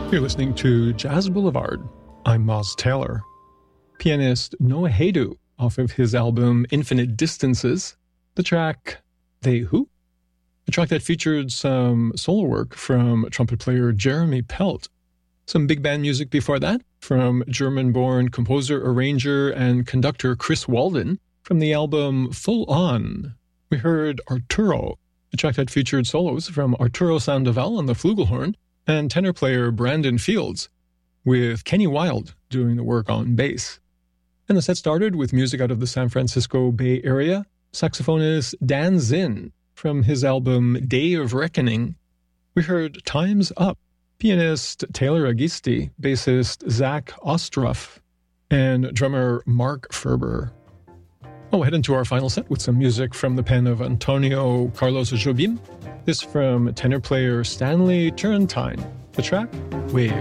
You're listening to Jazz Boulevard. I'm Moz Taylor. Pianist Noah Haydu, off of his album Infinite Distances, the track They Who? A track that featured some solo work from trumpet player Jeremy Pelt. Some big band music before that from German-born composer, arranger, and conductor Chris Walden from the album Full On. We heard Arturo, a track that featured solos from Arturo Sandoval on the flugelhorn and tenor player Brandon Fields, with Kenny Wilde doing the work on bass. And the set started with music out of the San Francisco Bay Area, saxophonist Dan Zinn from his album Day of Reckoning. We heard Time's Up, pianist Taylor Agisti, bassist Zach Ostroff, and drummer Mark Ferber. We'll head into our final set with some music from the pen of Antonio Carlos Jobim. This from tenor player Stanley Turrentine. The track, Wave.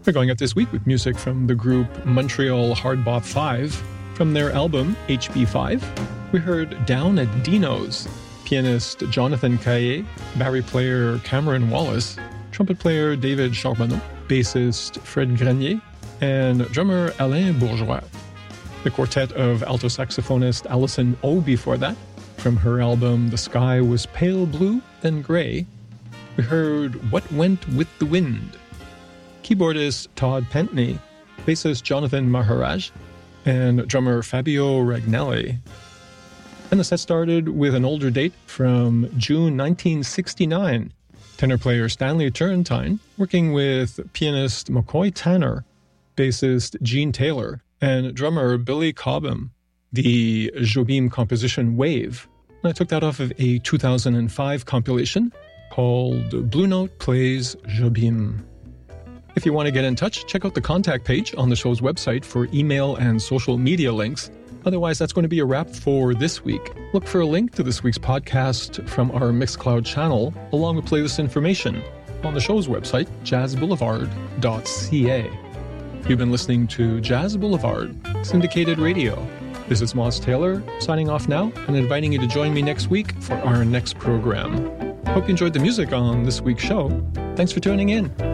We're going up this week with music from the group Montreal Hardbop 5. From their album HB5, we heard Down at Dino's. Pianist Jonathan Caillé, barry player Cameron Wallace, trumpet player David Charbonneau, bassist Fred Grenier, and drummer Alain Bourgeois. The quartet of alto saxophonist Alison O before that. From her album The Sky Was Pale Blue, Then Grey, we heard What Went With the Wind. Keyboardist Todd Pentney, bassist Jonathan Maharaj, and drummer Fabio Ragnelli. And the set started with an older date from June 1969. Tenor player Stanley Turrentine working with pianist McCoy Tanner, bassist Gene Taylor, and drummer Billy Cobham. The Jobim composition Wave. And I took that off of a 2005 compilation called Blue Note Plays Jobim. If you want to get in touch, check out the contact page on the show's website for email and social media links. Otherwise, that's going to be a wrap for this week. Look for a link to this week's podcast from our Mixcloud channel, along with playlist information on the show's website, jazzboulevard.ca. You've been listening to Jazz Boulevard, syndicated radio. This is Moz Taylor, signing off now and inviting you to join me next week for our next program. Hope you enjoyed the music on this week's show. Thanks for tuning in.